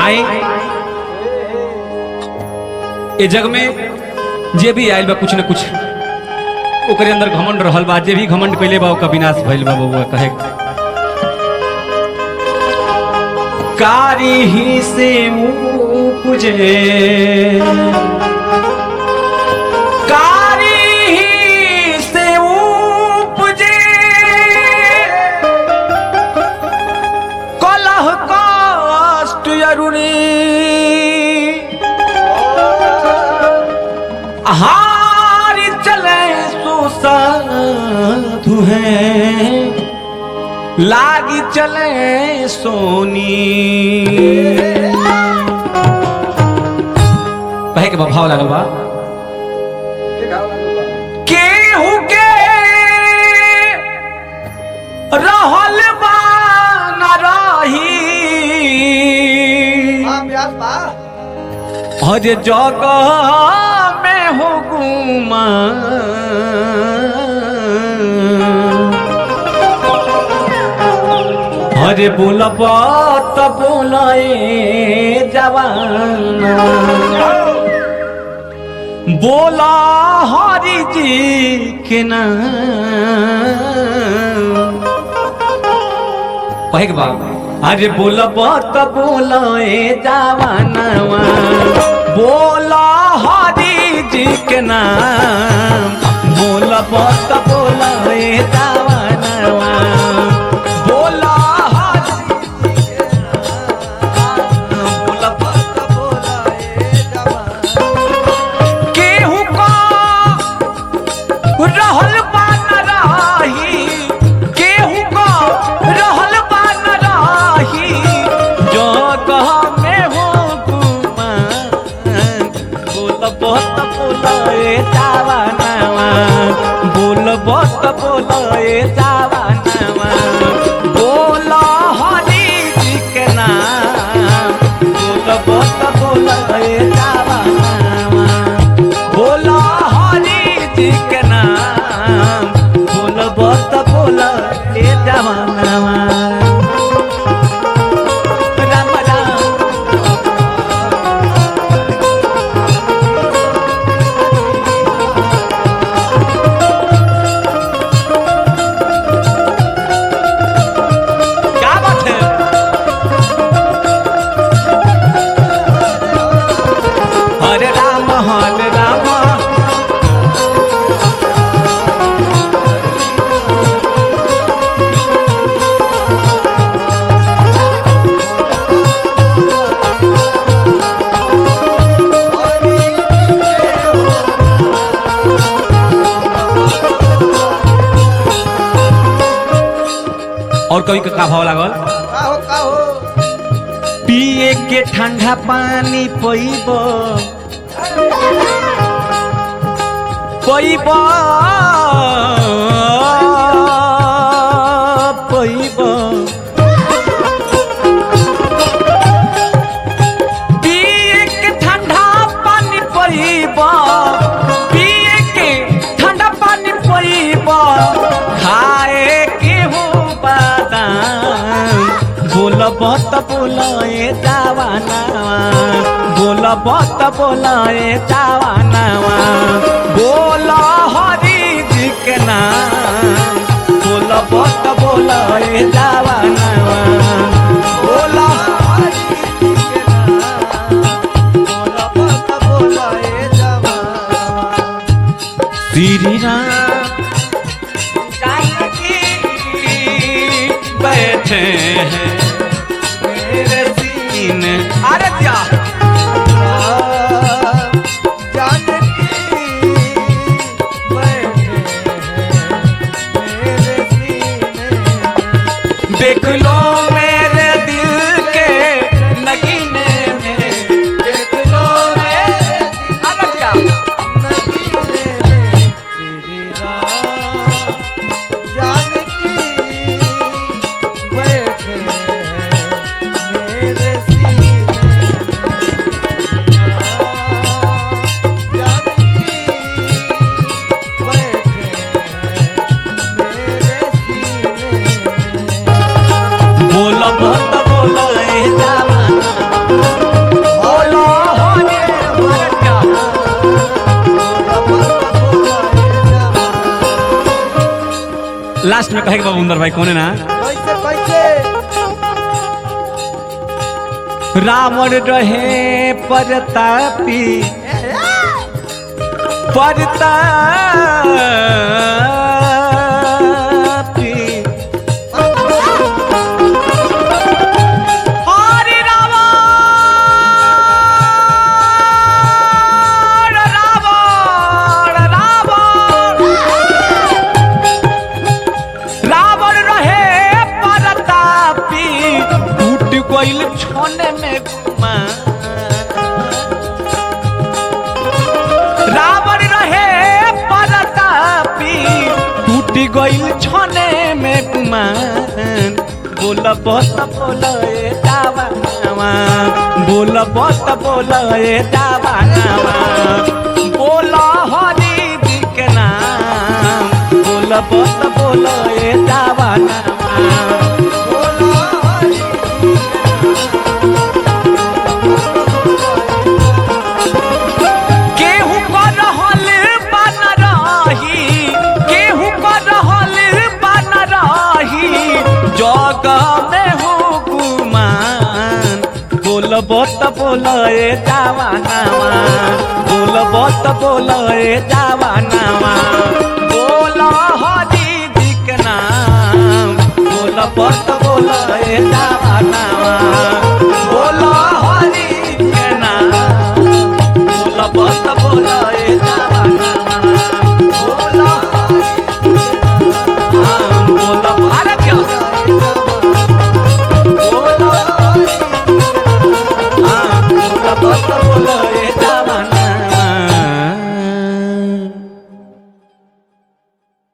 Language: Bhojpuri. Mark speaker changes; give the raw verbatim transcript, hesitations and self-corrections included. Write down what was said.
Speaker 1: आए ए जग में जे भी आयल बा कुछ न कुछ ओकरे अंदर घमंड रहल बा। जे भी घमंड कइले बा ओकर विनाश भइल बा। बबुआ कहे कारी ही से उपजे कारी ही से उपजे कलह कष्ट अरुणी हार चले सो साधु है लागी चले सोनी। कहे के भाव लागल बा केहू के रहल बा न रही हर जगह में हो गुमा अरे बोलब त बोलाए जवान बोला हरि जी के नाम। कहे के बा अरे बोलब त बोलाए जवानवा बोला हरि जी के नाम बोलब त बोलाए जवानवा बोला रहल बा न रही केहू को रहल बा न रही जगह में हो गुमान बोलब त बोलाए जवानवा बोलब त बोलाए जवानवा बोला हरि जी के नाम बोलब त बोलाए जवानवा बोला हरि जी के नाम बोलब त बोलाए जवानवा। राम राम क्या बात है हरे राम हरे राम और कभी का भाव लागल
Speaker 2: काहो काहो
Speaker 1: पिए के ठंडा पानी पीब पीब पीब पिए के ठंडा पानी पीब पिए के ठंडा पानी पीब खाए के हो बोलब त बोलाए जवानवा बोलब त बोलाए जवानवा बोला हरि जी के नाम बोलब त बोलाए जवानवा बोला हरि जी के नाम बोलब त बोलाए जवानवा। श्री राम जानकी बैठे हैं मेरे सीने अरे क्या
Speaker 2: जानकी बैठे हैं मेरे सीने
Speaker 1: देख लो मेरे दिल के नगीने में देख लो मेरे अरे क्या
Speaker 2: नगीने में श्री राम जानकी बैठे हैं मेरे सीने जानकी बैठे हैं मेरे सीने
Speaker 1: बोलब कहे बाबू अंदर भाई कोने ना
Speaker 2: कैसे कैसे
Speaker 1: रावण रहे परतापी परतापी हरि रावण रावण रावण रावण रहे परतापी टूट गइल छोने में घुमा रावण रहे परतापी टूट गइल छोने में गुमान बोल बत बोल ए दावानावा बोल बत बोल ए दावानावा बोल हरि जी के नाम बोल बत बोल ए दावानावा
Speaker 2: बोलो हरि
Speaker 1: केहू कर रहल बन रही केहू कर रहल बन रही जग में हो गुमान बोल बत बोल ए दावानावा बोल बत बोल ए दावानावा बोल हरि जी के नाम बोल बत बोल ए दावानावा